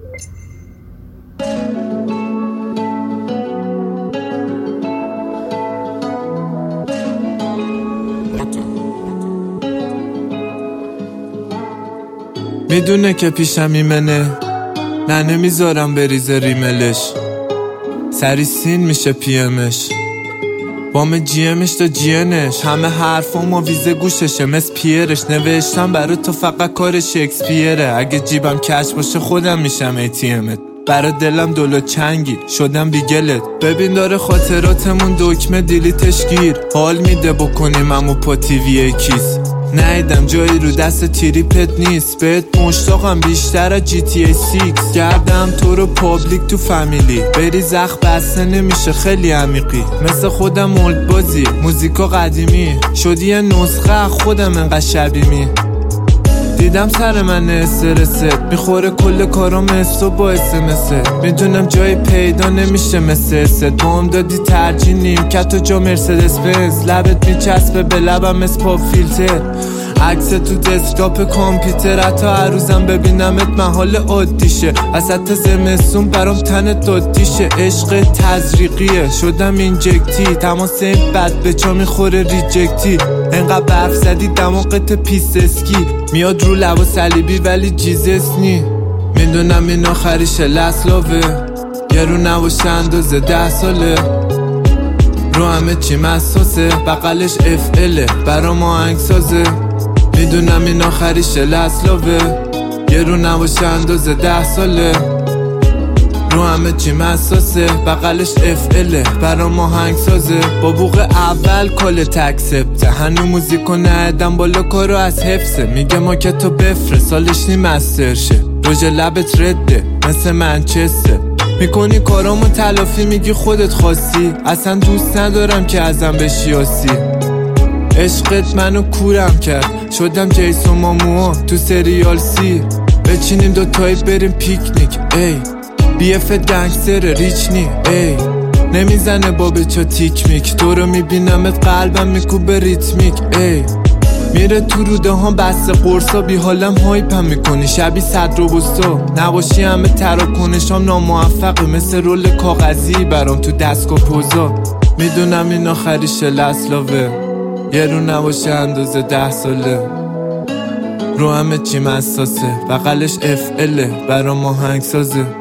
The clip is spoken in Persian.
میدونه که پیشم ایمنه، نه نمیذارم بریزه ریملش. سری سین میشه پیمش، بام جیمش تا جینش. همه حرفم و ویزه گوششه مثل پیرش. نوشتم برای تو فقط کار شکسپیره. اگه جیبم کش باشه خودم میشم ATMت. برای دلم دلو چنگی شدم بیگلت. ببین داره خاطراتمون دکمه دیلیتش گیر. حال میده بکنیم امو پا تیوی کیس. نیدم جایی رو دست تریپت نیست. بهت مشتاقم بیشتر از GTA 6. کردم تو رو پابلیک تو فامیلی. بری زخ بسته نمیشه خیلی عمیقی. مثل خودم اولد بازی موزیکا قدیمی. شدی یه نسخه خودم انقدر شبیمی. دیدم سر من استرست میخوره کل کارام استو با اسمست. میدونم جای پیدا نمیشه مثل است. با هم دادی ترجیح نیمکت و جا مرسدس بنز. لبت میچسبه به لبم مثل پاپ فیلتر. عکس تو دسکتاپ کامپیوتر. حتی هر روزم ببینمت محال عادیشه. وسط زمستون برام تنت دادیشه. عشق تزریقیه شدم اینجکتی. تماس این بد بچا میخوره ریجکتی. انقدر برف زدی دماغت پیست اسکی. میاد رو لب و صلیبی ولی جیزس نی. میدونم این آخریشه لسلاوه. یه رو نباشه اندازه 10 ساله. رو همه چی مساسه. بقلش FLه برا ما آهنگ سازه. میدونم این آخریشه لسلاوه. یه رو نباشه اندازه 10 ساله. رو همه چی مساسه. بقلش FLه برا ما آهنگ سازه. با بوق اول کال تکسپته. هنو موزیکو ندم بالا کارو از حفظه. میگه ما که تو بفره سالش نی مستر شه. روژ لبت رده مثل منچسته. میکنی کارامو تلافی میگی خودت خواستی. اصلا دوست ندارم که ازم بشی آسی. عشقت منو کورم کرد شدم جیسون ماموها تو سریال سی. بچینیم دوتایی بریم پیکنیک ای. بیفت گنگستر ریچ نی ای. نمیزنه با بچا تیک میک. تو رو میبینمت قلبم میکوبه ریتمیک ای. میره تو روده ها بسته قرصا. بی حالم هایپم میکنی شبی صد روبوستا. نباشی همه تراکنشام ناموفقه. مثل رول کاغذی برام تو دستگاه پوزا. میدونم این آخریشه لسلاوه. یه رو نباشه اندازه 10 ساله. رو همه چی مساسه. بقلش FLه برام آهنگ سازه.